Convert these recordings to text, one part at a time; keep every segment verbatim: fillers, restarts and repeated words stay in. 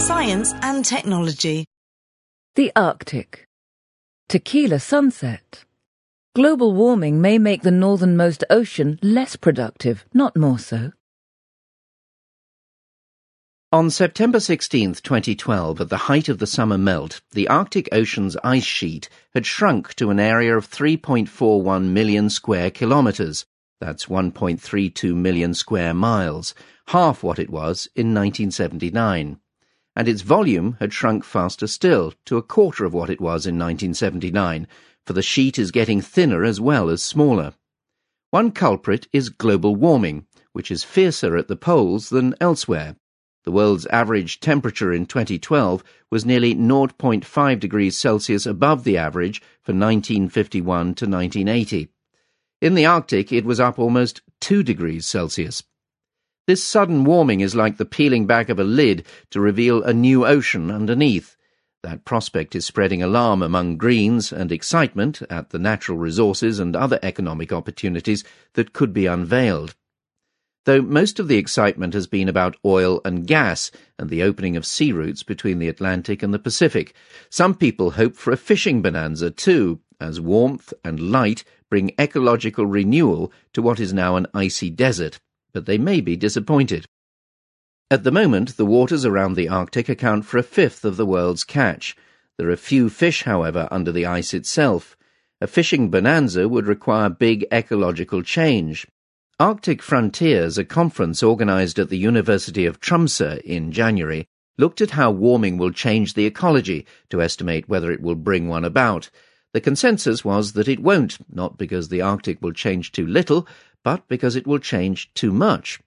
science and technology. The Arctic. Tequila sunset. Global warming may make the northernmost ocean less productive, not more so. On September sixteenth, twenty twelve, at the height of the summer melt, the Arctic Ocean's ice sheet had shrunk to an area of three point four one million square kilometres. That's one point three two million square miles, half what it was in nineteen seventy-nine. And its volume had shrunk faster still, to a quarter of what it was in nineteen seventy-nine, for the sheet is getting thinner as well as smaller. One culprit is global warming, which is fiercer at the poles than elsewhere. The world's average temperature in twenty twelve was nearly zero point five degrees Celsius above the average for nineteen fifty-one to nineteen eighty. In the Arctic, it was up almost two degrees Celsius. This sudden warming is like the peeling back of a lid to reveal a new ocean underneath. That prospect is spreading alarm among Greens and excitement at the natural resources and other economic opportunities that could be unveiled. Though most of the excitement has been about oil and gas and the opening of sea routes between the Atlantic and the Pacific, some people hope for a fishing bonanza too, as warmth and light bring ecological renewal to what is now an icy desert, but they may be disappointed. At the moment, the waters around the Arctic account for a fifth of the world's catch. There are few fish, however, under the ice itself. A fishing bonanza would require big ecological change. Arctic Frontiers, a conference organised at the University of Tromsø in January, looked at how warming will change the ecology to estimate whether it will bring one about. The consensus was that it won't, not because the Arctic will change too little, but because it will change too much.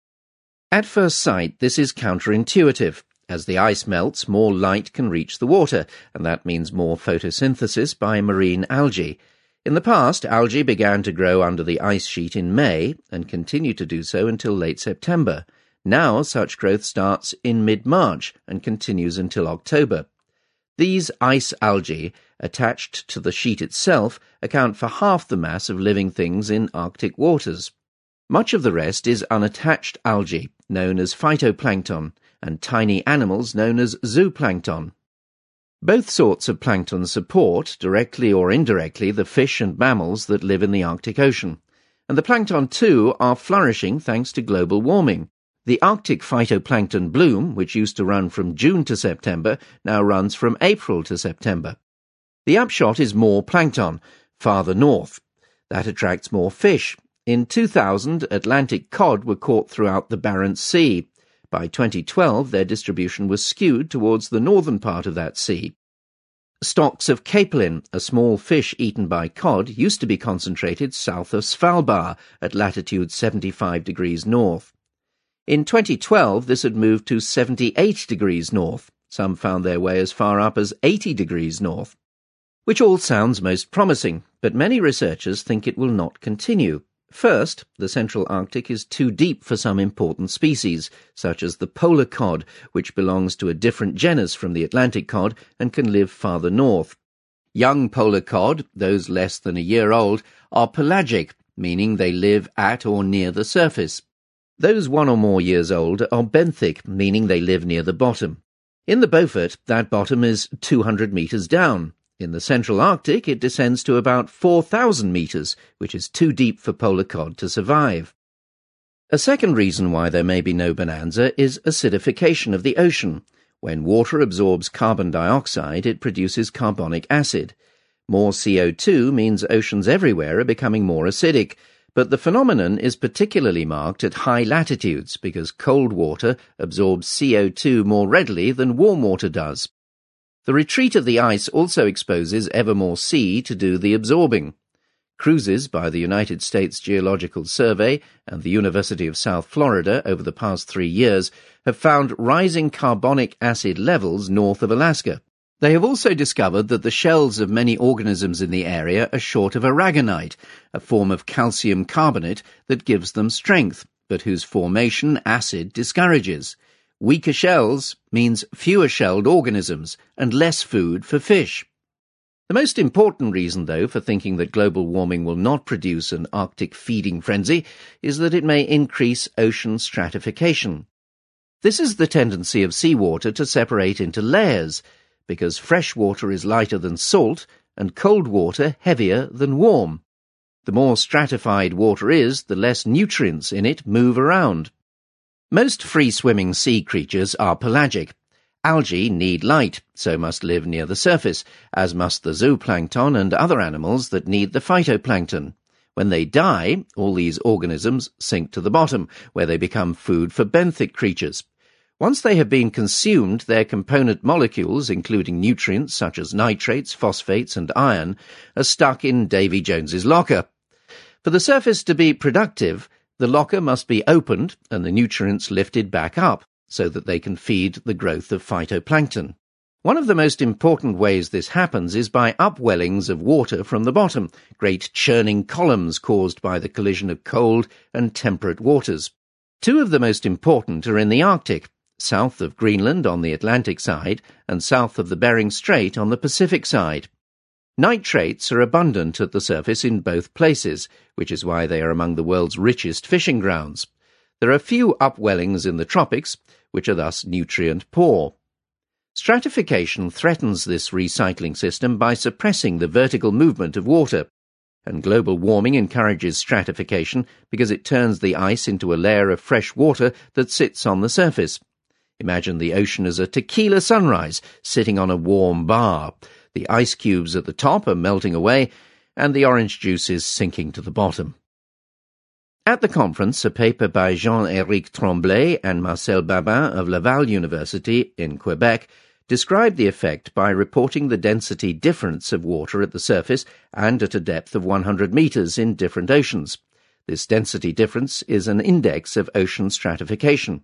At first sight, this is counterintuitive. As the ice melts, more light can reach the water, and that means more photosynthesis by marine algae. In the past, algae began to grow under the ice sheet in May and continued to do so until late September. Now such growth starts in mid-March and continues until October. These ice algae, attached to the sheet itself, account for half the mass of living things in Arctic waters. Much of the rest is unattached algae, known as phytoplankton, and tiny animals known as zooplankton. Both sorts of plankton support, directly or indirectly, the fish and mammals that live in the Arctic Ocean. And the plankton, too, are flourishing thanks to global warming. The Arctic phytoplankton bloom, which used to run from June to September, now runs from April to September. The upshot is more plankton, farther north. That attracts more fish. In two thousand, Atlantic cod were caught throughout the Barents Sea. By twenty twelve, their distribution was skewed towards the northern part of that sea. Stocks of capelin, a small fish eaten by cod, used to be concentrated south of Svalbard at latitude seventy-five degrees north. In twenty twelve, this had moved to seventy-eight degrees north. Some found their way as far up as eighty degrees north. Which all sounds most promising, but many researchers think it will not continue. First, the Central Arctic is too deep for some important species, such as the polar cod, which belongs to a different genus from the Atlantic cod and can live farther north. Young polar cod, those less than a year old, are pelagic, meaning they live at or near the surface. Those one or more years old are benthic, meaning they live near the bottom. In the Beaufort, that bottom is two hundred metres down. In the Central Arctic, it descends to about four thousand metres, which is too deep for polar cod to survive. A second reason why there may be no bonanza is acidification of the ocean. When water absorbs carbon dioxide, it produces carbonic acid. More C O two means oceans everywhere are becoming more acidic, but the phenomenon is particularly marked at high latitudes because cold water absorbs C O two more readily than warm water does. The retreat of the ice also exposes ever more sea to do the absorbing. Cruises by the United States Geological Survey and the University of South Florida over the past three years have found rising carbonic acid levels north of Alaska. They have also discovered that the shells of many organisms in the area are short of aragonite, a form of calcium carbonate that gives them strength, but whose formation acid discourages. Weaker shells means fewer shelled organisms and less food for fish. The most important reason, though, for thinking that global warming will not produce an Arctic feeding frenzy is that it may increase ocean stratification. This is the tendency of seawater to separate into layers, because fresh water is lighter than salt and cold water heavier than warm. The more stratified water is, the less nutrients in it move around. Most free-swimming sea creatures are pelagic. Algae need light, so must live near the surface, as must the zooplankton and other animals that need the phytoplankton. When they die, all these organisms sink to the bottom, where they become food for benthic creatures. Once they have been consumed, their component molecules, including nutrients such as nitrates, phosphates, and iron, are stuck in Davy Jones's locker. For the surface to be productive, the locker must be opened and the nutrients lifted back up, so that they can feed the growth of phytoplankton. One of the most important ways this happens is by upwellings of water from the bottom, great churning columns caused by the collision of cold and temperate waters. Two of the most important are in the Arctic, south of Greenland on the Atlantic side and south of the Bering Strait on the Pacific side. Nitrates are abundant at the surface in both places, which is why they are among the world's richest fishing grounds. There are few upwellings in the tropics, which are thus nutrient poor. Stratification threatens this recycling system by suppressing the vertical movement of water, and global warming encourages stratification because it turns the ice into a layer of fresh water that sits on the surface. Imagine the ocean as a tequila sunrise sitting on a warm bar. The ice cubes at the top are melting away, and the orange juice is sinking to the bottom. At the conference, a paper by Jean-Éric Tremblay and Marcel Babin of Laval University in Quebec described the effect by reporting the density difference of water at the surface and at a depth of one hundred meters in different oceans. This density difference is an index of ocean stratification.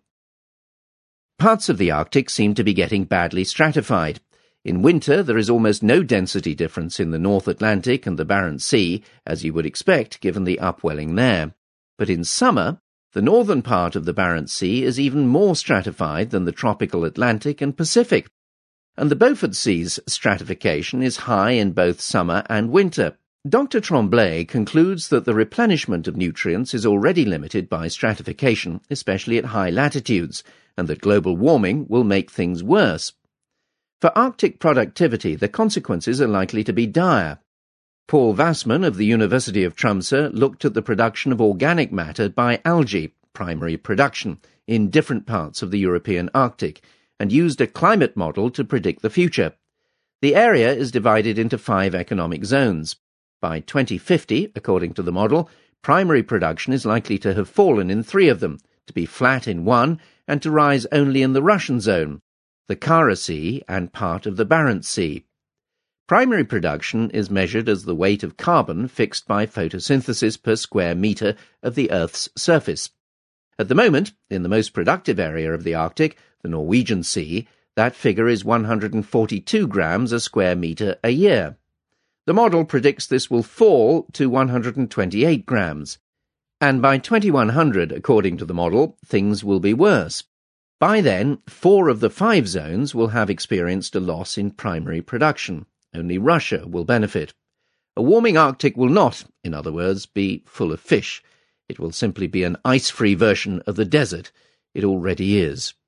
Parts of the Arctic seem to be getting badly stratified. In winter, there is almost no density difference in the North Atlantic and the Barents Sea, as you would expect given the upwelling there. But in summer, the northern part of the Barents Sea is even more stratified than the tropical Atlantic and Pacific, and the Beaufort Sea's stratification is high in both summer and winter. Doctor Tremblay concludes that the replenishment of nutrients is already limited by stratification, especially at high latitudes, and that global warming will make things worse. For Arctic productivity, the consequences are likely to be dire. Paul Vassman of the University of Tromsø looked at the production of organic matter by algae, primary production, in different parts of the European Arctic, and used a climate model to predict the future. The area is divided into five economic zones. By twenty fifty, according to the model, primary production is likely to have fallen in three of them, to be flat in one, and to rise only in the Russian zone, the Kara Sea and part of the Barents Sea. Primary production is measured as the weight of carbon fixed by photosynthesis per square metre of the Earth's surface. At the moment, in the most productive area of the Arctic, the Norwegian Sea, that figure is one hundred forty-two grams a square metre a year. The model predicts this will fall to one hundred twenty-eight grams, and by twenty-one hundred, according to the model, things will be worse. By then, four of the five zones will have experienced a loss in primary production. Only Russia will benefit. A warming Arctic will not, in other words, be full of fish. It will simply be an ice-free version of the desert. It already is.